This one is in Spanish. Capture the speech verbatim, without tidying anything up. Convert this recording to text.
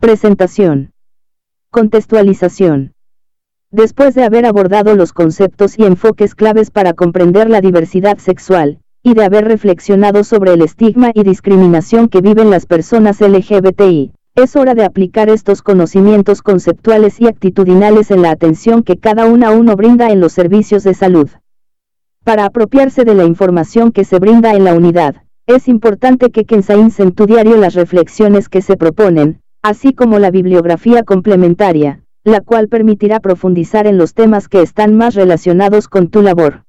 Presentación. Contextualización. Después de haber abordado los conceptos y enfoques claves para comprender la diversidad sexual, y de haber reflexionado sobre el estigma y discriminación que viven las personas L G B T I, es hora de aplicar estos conocimientos conceptuales y actitudinales en la atención que cada una uno brinda en los servicios de salud. Para apropiarse de la información que se brinda en la unidad, es importante que consigas en tu diario las reflexiones que se proponen, así como la bibliografía complementaria, la cual permitirá profundizar en los temas que están más relacionados con tu labor.